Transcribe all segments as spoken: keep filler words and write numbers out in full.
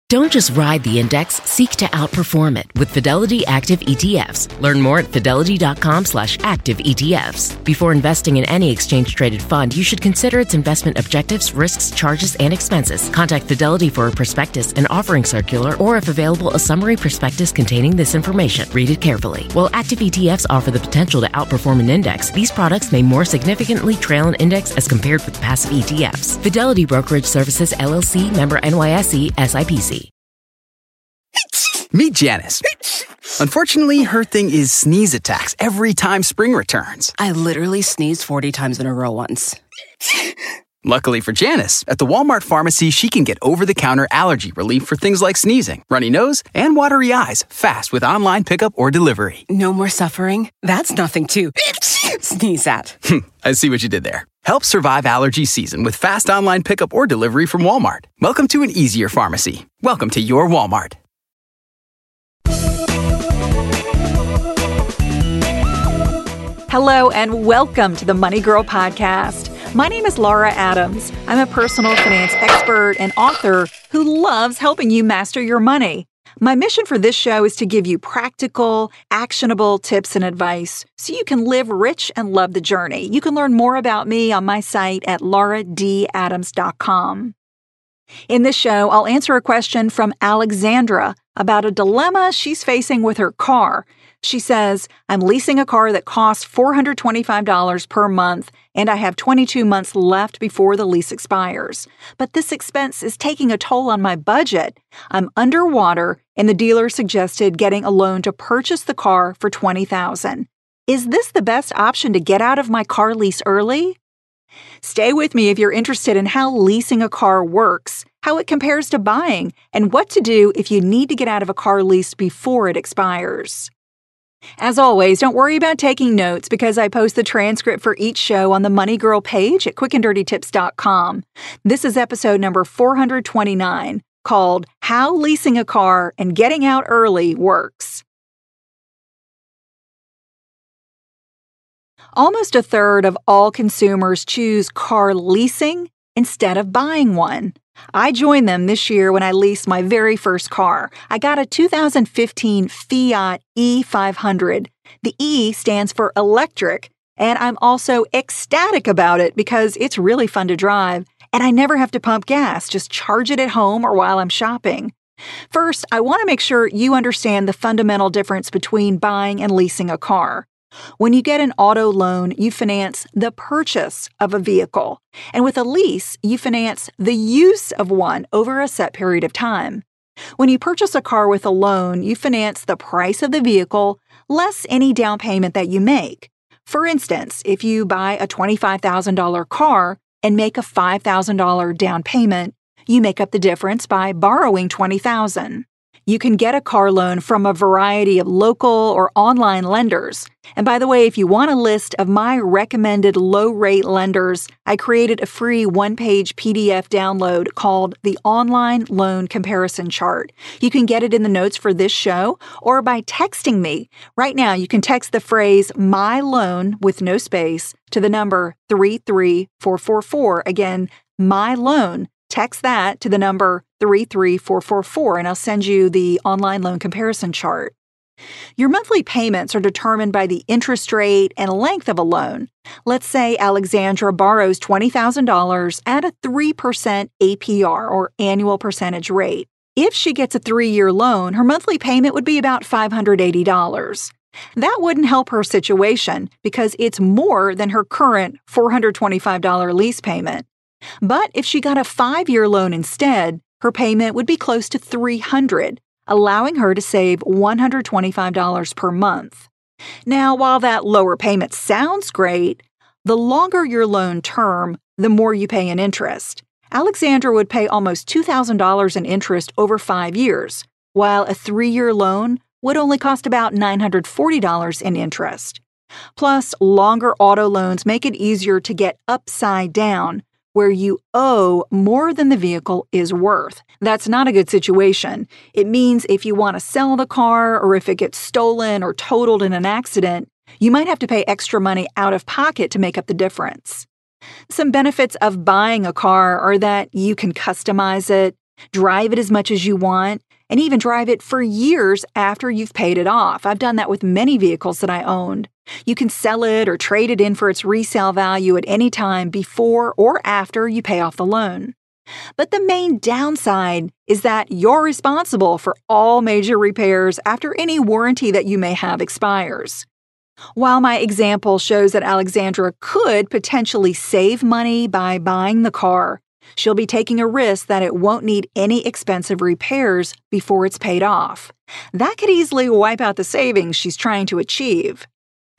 Don't just ride the index, seek to outperform it with Fidelity Active E T Fs. Learn more at fidelity.com slash active ETFs. Before investing in any exchange-traded fund, you should consider its investment objectives, risks, charges, and expenses. Contact Fidelity for a prospectus, an offering circular, or if available, a summary prospectus containing this information. Read it carefully. While active E T Fs offer the potential to outperform an index, these products may more significantly trail an index as compared with passive E T Fs. Fidelity Brokerage Services, L L C, member N Y S E, S I P C. Meet Janice. Unfortunately, her thing is sneeze attacks every time spring returns. I literally sneezed forty times in a row once. Luckily for Janice, at the Walmart pharmacy, she can get over-the-counter allergy relief for things like sneezing, runny nose, and watery eyes fast with online pickup or delivery. No more suffering? That's nothing to sneeze at. I see what you did there. Help survive allergy season with fast online pickup or delivery from Walmart. Welcome to an easier pharmacy. Welcome to your Walmart. Hello and welcome to the Money Girl Podcast. My name is Laura Adams. I'm a personal finance expert and author who loves helping you master your money. My mission for this show is to give you practical, actionable tips and advice so you can live rich and love the journey. You can learn more about me on my site at laura d adams dot com. In this show, I'll answer a question from Alexandra about a dilemma she's facing with her car. She says, I'm leasing a car that costs four hundred twenty-five dollars per month, and I have twenty-two months left before the lease expires. But this expense is taking a toll on my budget. I'm underwater, and the dealer suggested getting a loan to purchase the car for twenty thousand dollars. Is this the best option to get out of my car lease early? Stay with me if you're interested in how leasing a car works, how it compares to buying, and what to do if you need to get out of a car lease before it expires. As always, don't worry about taking notes because I post the transcript for each show on the Money Girl page at quick and dirty tips dot com. This is episode number four hundred twenty-nine, called How Leasing a Car and Getting Out Early Works. Almost a third of all consumers choose car leasing instead of buying one. I joined them this year when I leased my very first car. I got a two thousand fifteen Fiat E five hundred. The E stands for electric, and I'm also ecstatic about it because it's really fun to drive, and I never have to pump gas, just charge it at home or while I'm shopping. First, I want to make sure you understand the fundamental difference between buying and leasing a car. When you get an auto loan, you finance the purchase of a vehicle. And with a lease, you finance the use of one over a set period of time. When you purchase a car with a loan, you finance the price of the vehicle less any down payment that you make. For instance, if you buy a twenty-five thousand dollars car and make a five thousand dollars down payment, you make up the difference by borrowing twenty thousand dollars. You can get a car loan from a variety of local or online lenders. And by the way, if you want a list of my recommended low-rate lenders, I created a free one-page P D F download called the Online Loan Comparison Chart. You can get it in the notes for this show or by texting me. Right now, you can text the phrase "my loan" with no space to the number three three four four four. Again, "my loan." Text that to the number three three four four four, and I'll send you the online loan comparison chart. Your monthly payments are determined by the interest rate and length of a loan. Let's say Alexandra borrows twenty thousand dollars at a three percent A P R, or annual percentage rate. If she gets a three-year loan, her monthly payment would be about five hundred eighty dollars. That wouldn't help her situation because it's more than her current four hundred twenty-five dollars lease payment. But if she got a five-year loan instead, her payment would be close to three hundred dollars, allowing her to save one hundred twenty-five dollars per month. Now, while that lower payment sounds great, the longer your loan term, the more you pay in interest. Alexandra would pay almost two thousand dollars in interest over five years, while a three-year loan would only cost about nine hundred forty dollars in interest. Plus, longer auto loans make it easier to get upside down, where you owe more than the vehicle is worth. That's not a good situation. It means if you want to sell the car or if it gets stolen or totaled in an accident, you might have to pay extra money out of pocket to make up the difference. Some benefits of buying a car are that you can customize it, drive it as much as you want, and even drive it for years after you've paid it off. I've done that with many vehicles that I owned. You can sell it or trade it in for its resale value at any time before or after you pay off the loan. But the main downside is that you're responsible for all major repairs after any warranty that you may have expires. While my example shows that Alexandra could potentially save money by buying the car, she'll be taking a risk that it won't need any expensive repairs before it's paid off. That could easily wipe out the savings she's trying to achieve.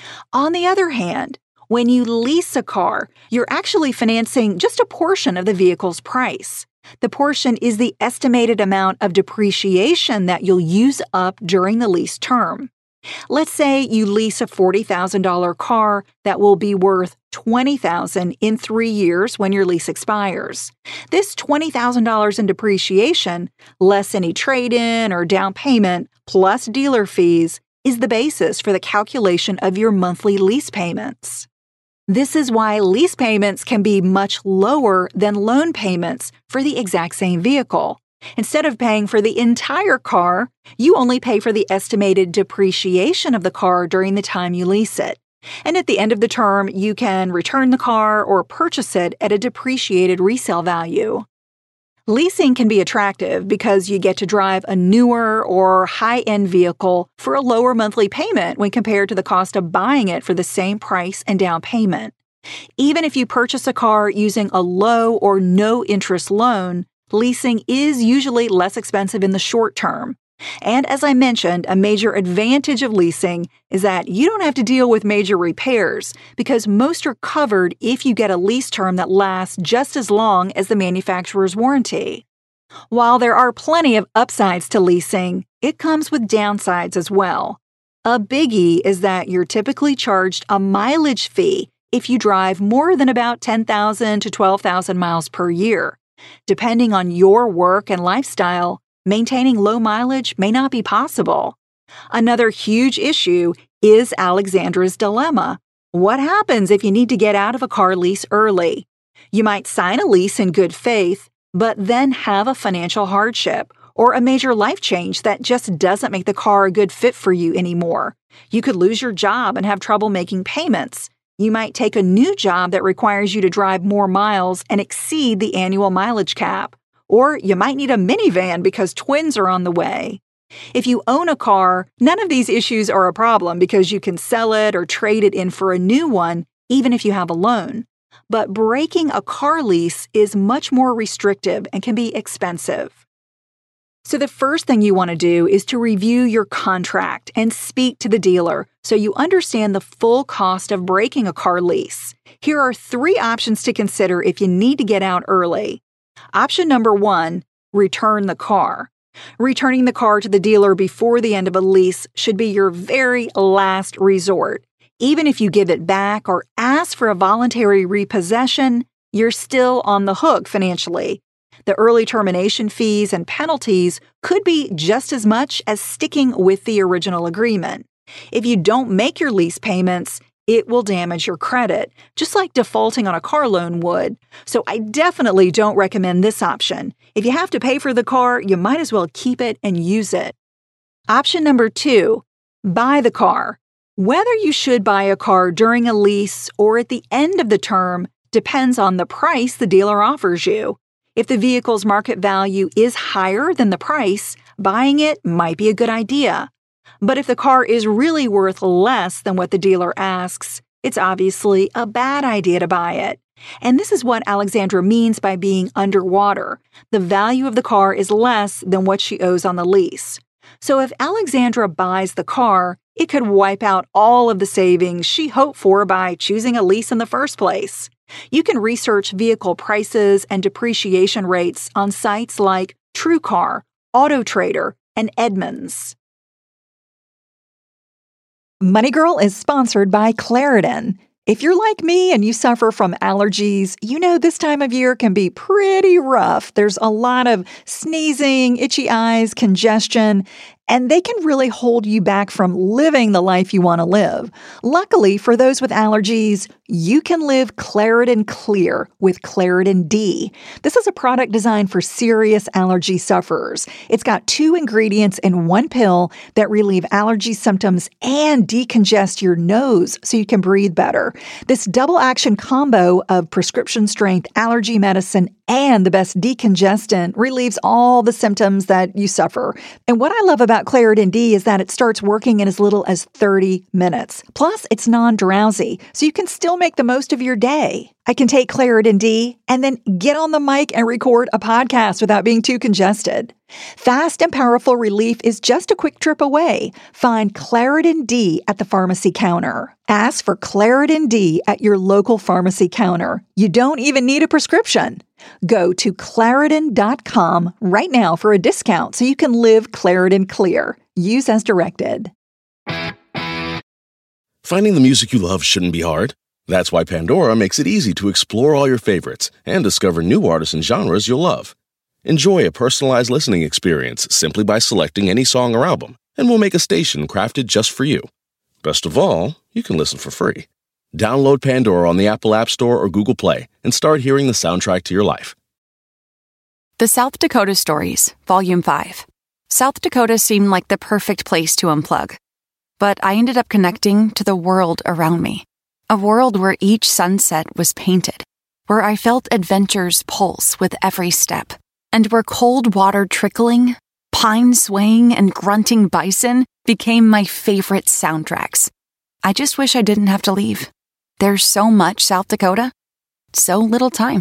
On the other hand, when you lease a car, you're actually financing just a portion of the vehicle's price. The portion is the estimated amount of depreciation that you'll use up during the lease term. Let's say you lease a forty thousand dollars car that will be worth twenty thousand dollars in three years when your lease expires. This twenty thousand dollars in depreciation, less any trade-in or down payment, plus dealer fees, is the basis for the calculation of your monthly lease payments. This is why lease payments can be much lower than loan payments for the exact same vehicle. Instead of paying for the entire car, you only pay for the estimated depreciation of the car during the time you lease it. And at the end of the term, you can return the car or purchase it at a depreciated resale value. Leasing can be attractive because you get to drive a newer or high-end vehicle for a lower monthly payment when compared to the cost of buying it for the same price and down payment. Even if you purchase a car using a low or no-interest loan, leasing is usually less expensive in the short term. And as I mentioned, a major advantage of leasing is that you don't have to deal with major repairs because most are covered if you get a lease term that lasts just as long as the manufacturer's warranty. While there are plenty of upsides to leasing, it comes with downsides as well. A biggie is that you're typically charged a mileage fee if you drive more than about ten thousand to twelve thousand miles per year. Depending on your work and lifestyle, maintaining low mileage may not be possible. Another huge issue is Alexandra's dilemma. What happens if you need to get out of a car lease early? You might sign a lease in good faith, but then have a financial hardship or a major life change that just doesn't make the car a good fit for you anymore. You could lose your job and have trouble making payments. You might take a new job that requires you to drive more miles and exceed the annual mileage cap. Or you might need a minivan because twins are on the way. If you own a car, none of these issues are a problem because you can sell it or trade it in for a new one, even if you have a loan. But breaking a car lease is much more restrictive and can be expensive. So the first thing you want to do is to review your contract and speak to the dealer so you understand the full cost of breaking a car lease. Here are three options to consider if you need to get out early. Option number one, return the car. Returning the car to the dealer before the end of a lease should be your very last resort. Even if you give it back or ask for a voluntary repossession, you're still on the hook financially. The early termination fees and penalties could be just as much as sticking with the original agreement. If you don't make your lease payments, it will damage your credit, just like defaulting on a car loan would. So I definitely don't recommend this option. If you have to pay for the car, you might as well keep it and use it. Option number two, buy the car. Whether you should buy a car during a lease or at the end of the term depends on the price the dealer offers you. If the vehicle's market value is higher than the price, buying it might be a good idea. But if the car is really worth less than what the dealer asks, it's obviously a bad idea to buy it. And this is what Alexandra means by being underwater. The value of the car is less than what she owes on the lease. So if Alexandra buys the car, it could wipe out all of the savings she hoped for by choosing a lease in the first place. You can research vehicle prices and depreciation rates on sites like TrueCar, AutoTrader, and Edmunds. Money Girl is sponsored by Claritin. If you're like me and you suffer from allergies, you know this time of year can be pretty rough. There's a lot of sneezing, itchy eyes, congestion, and they can really hold you back from living the life you want to live. Luckily, for those with allergies, you can live Claritin Clear with Claritin D. This is a product designed for serious allergy sufferers. It's got two ingredients in one pill that relieve allergy symptoms and decongest your nose so you can breathe better. This double action combo of prescription strength allergy medicine and the best decongestant relieves all the symptoms that you suffer. And what I love about Claritin D is that it starts working in as little as thirty minutes. Plus, it's non-drowsy, so you can still make the most of your day. I can take Claritin D and then get on the mic and record a podcast without being too congested. Fast and powerful relief is just a quick trip away. Find Claritin D at the pharmacy counter. Ask for Claritin D at your local pharmacy counter. You don't even need a prescription. Go to Claritin dot com right now for a discount so you can live Claritin Clear. Use as directed. Finding the music you love shouldn't be hard. That's why Pandora makes it easy to explore all your favorites and discover new artists and genres you'll love. Enjoy a personalized listening experience simply by selecting any song or album, and we'll make a station crafted just for you. Best of all, you can listen for free. Download Pandora on the Apple App Store or Google Play and start hearing the soundtrack to your life. The South Dakota Stories, Volume five. South Dakota seemed like the perfect place to unplug. But I ended up connecting to the world around me. A world where each sunset was painted, where I felt adventure's pulse with every step, and where cold water trickling, pine swaying, and grunting bison became my favorite soundtracks. I just wish I didn't have to leave. There's so much South Dakota, so little time.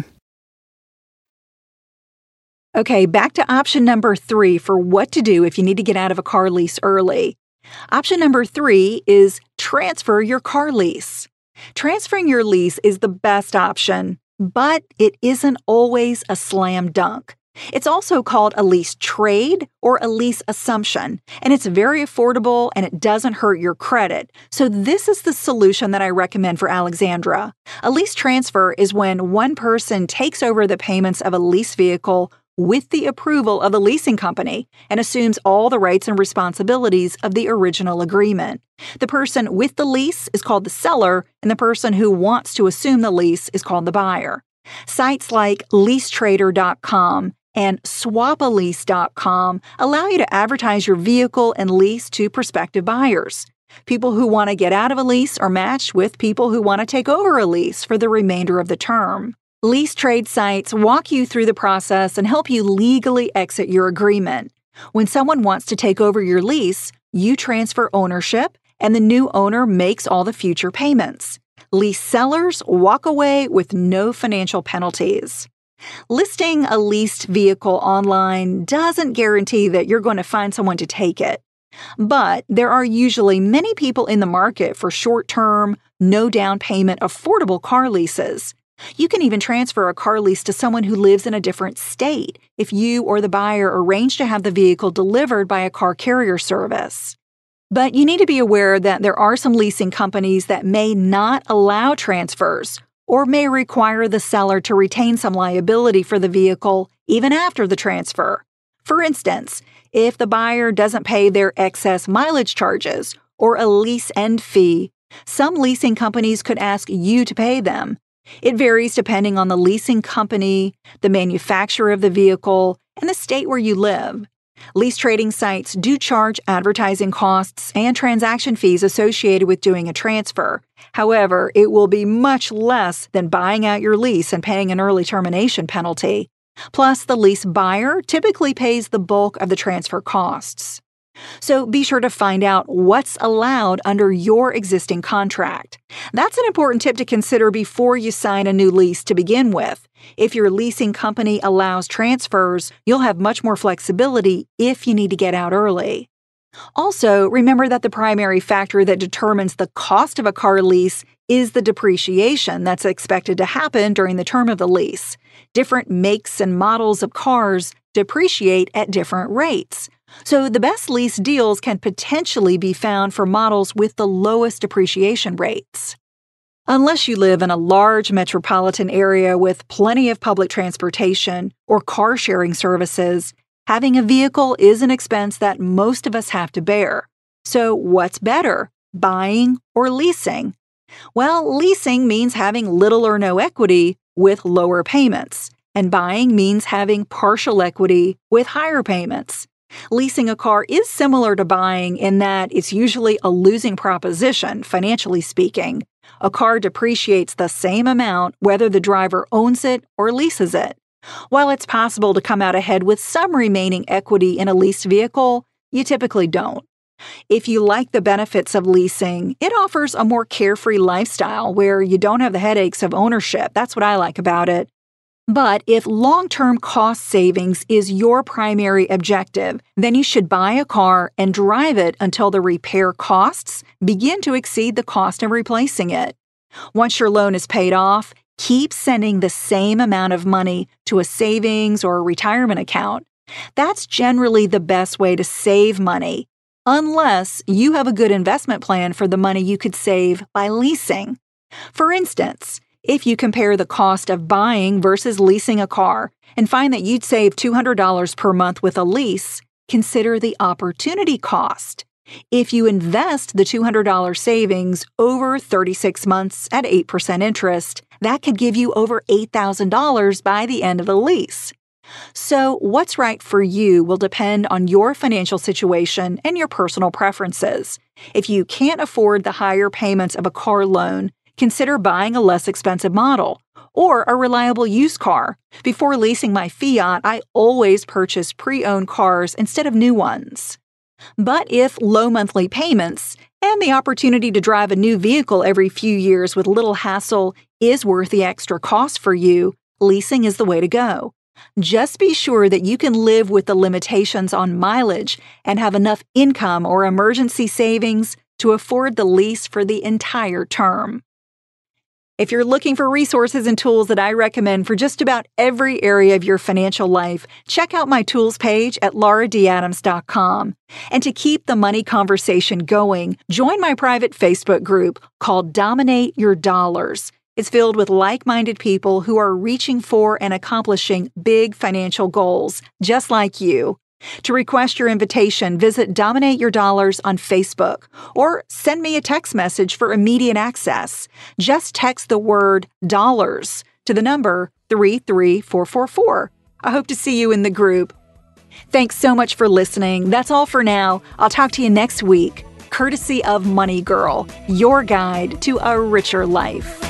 Okay, back to option number three for what to do if you need to get out of a car lease early. Option number three is transfer your car lease. Transferring your lease is the best option, but it isn't always a slam dunk. It's also called a lease trade or a lease assumption, and it's very affordable and it doesn't hurt your credit. So this is the solution that I recommend for Alexandra. A lease transfer is when one person takes over the payments of a lease vehicle with the approval of the leasing company and assumes all the rights and responsibilities of the original agreement. The person with the lease is called the seller, and the person who wants to assume the lease is called the buyer. Sites like lease trader dot com and swap a lease dot com allow you to advertise your vehicle and lease to prospective buyers. People who want to get out of a lease are matched with people who want to take over a lease for the remainder of the term. Lease trade sites walk you through the process and help you legally exit your agreement. When someone wants to take over your lease, you transfer ownership, and the new owner makes all the future payments. Lease sellers walk away with no financial penalties. Listing a leased vehicle online doesn't guarantee that you're going to find someone to take it. But there are usually many people in the market for short-term, no down payment, affordable car leases. You can even transfer a car lease to someone who lives in a different state if you or the buyer arrange to have the vehicle delivered by a car carrier service. But you need to be aware that there are some leasing companies that may not allow transfers or may require the seller to retain some liability for the vehicle even after the transfer. For instance, if the buyer doesn't pay their excess mileage charges or a lease end fee, some leasing companies could ask you to pay them. It varies depending on the leasing company, the manufacturer of the vehicle, and the state where you live. Lease trading sites do charge advertising costs and transaction fees associated with doing a transfer. However, it will be much less than buying out your lease and paying an early termination penalty. Plus, the lease buyer typically pays the bulk of the transfer costs. So be sure to find out what's allowed under your existing contract. That's an important tip to consider before you sign a new lease to begin with. If your leasing company allows transfers, you'll have much more flexibility if you need to get out early. Also, remember that the primary factor that determines the cost of a car lease is the depreciation that's expected to happen during the term of the lease. Different makes and models of cars depreciate at different rates. So the best lease deals can potentially be found for models with the lowest depreciation rates. Unless you live in a large metropolitan area with plenty of public transportation or car sharing services, Having a vehicle is an expense that most of us have to bear. So what's better, buying or leasing? Well, leasing means having little or no equity with lower payments, and buying means having partial equity with higher payments. Leasing a car is similar to buying in that it's usually a losing proposition, financially speaking. A car depreciates the same amount whether the driver owns it or leases it. While it's possible to come out ahead with some remaining equity in a leased vehicle, you typically don't. If you like the benefits of leasing, it offers a more carefree lifestyle where you don't have the headaches of ownership. That's what I like about it. But if long-term cost savings is your primary objective, then you should buy a car and drive it until the repair costs begin to exceed the cost of replacing it. Once your loan is paid off, keep sending the same amount of money to a savings or a retirement account. That's generally the best way to save money, unless you have a good investment plan for the money you could save by leasing. For instance, if you compare the cost of buying versus leasing a car and find that you'd save two hundred dollars per month with a lease, consider the opportunity cost. If you invest the two hundred dollars savings over thirty-six months at eight percent interest, that could give you over eight thousand dollars by the end of the lease. So, what's right for you will depend on your financial situation and your personal preferences. If you can't afford the higher payments of a car loan, consider buying a less expensive model or a reliable used car. Before leasing my Fiat, I always purchase pre-owned cars instead of new ones. But if low monthly payments and the opportunity to drive a new vehicle every few years with little hassle is worth the extra cost for you, leasing is the way to go. Just be sure that you can live with the limitations on mileage and have enough income or emergency savings to afford the lease for the entire term. If you're looking for resources and tools that I recommend for just about every area of your financial life, check out my tools page at laura d adams dot com. And to keep the money conversation going, join my private Facebook group called Dominate Your Dollars. It's filled with like-minded people who are reaching for and accomplishing big financial goals, just like you. To request your invitation, visit Dominate Your Dollars on Facebook or send me a text message for immediate access. Just text the word dollars to the number three three four four four. I hope to see you in the group. Thanks so much for listening. That's all for now. I'll talk to you next week, courtesy of Money Girl, your guide to a richer life.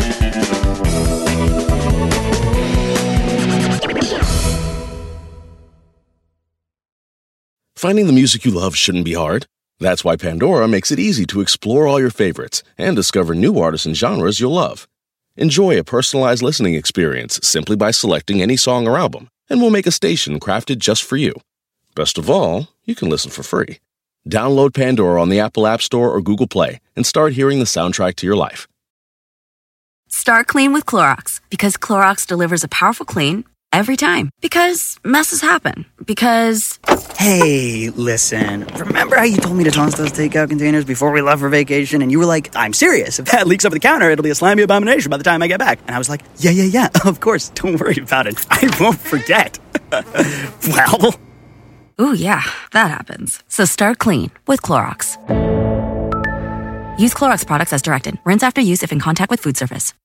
Finding the music you love shouldn't be hard. That's why Pandora makes it easy to explore all your favorites and discover new artists and genres you'll love. Enjoy a personalized listening experience simply by selecting any song or album, and we'll make a station crafted just for you. Best of all, you can listen for free. Download Pandora on the Apple App Store or Google Play and start hearing the soundtrack to your life. Start clean with Clorox, because Clorox delivers a powerful clean every time. Because messes happen. Because... Hey, listen, remember how you told me to toss those takeout containers before we left for vacation? And you were like, I'm serious. If that leaks over the counter, it'll be a slimy abomination by the time I get back. And I was like, yeah, yeah, yeah, of course. Don't worry about it. I won't forget. Well... Ooh, yeah, that happens. So start clean with Clorox. Use Clorox products as directed. Rinse after use if in contact with food surface.